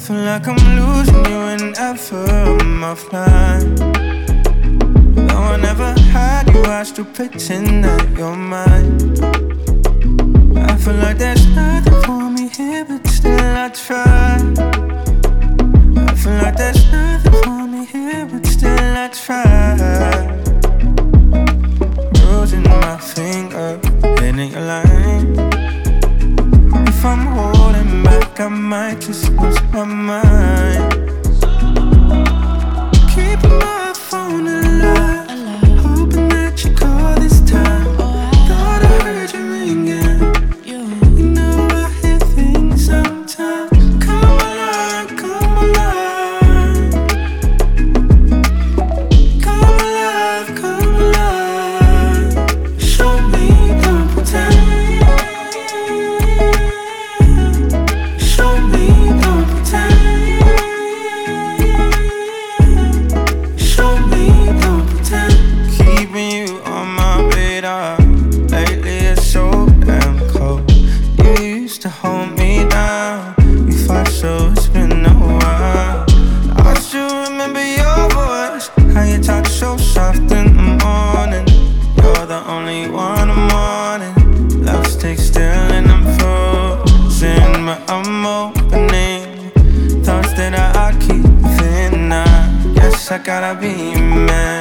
feel like I'm losing you whenever I'm offline. Though I never had you, I still pretend that you're mine. I feel like there's nothing for me here, but still I try. I feel like there's nothing for me here, but still I try. Bruising my finger, hitting your line. If I'm holding back, I might just lose my mind. Keeping my phone alive, hoping that you call this time. Thought I heard you ringing. You know I hear things sometimes. Come alive, come alive. Come alive, come alive. Show me, don't pretend. Show me, don't pretend. Show me, don't pretend. Keeping you on my radar. Lately it's so damn cold. You used to hold me down. We fought, so it's been a while. I still remember your voice, how you talk so soft in the morning. You're the only one I'm wanting. Love sticks still and I'm frozen, but I'm opening thoughts that I keep within. I guess I gotta be a man.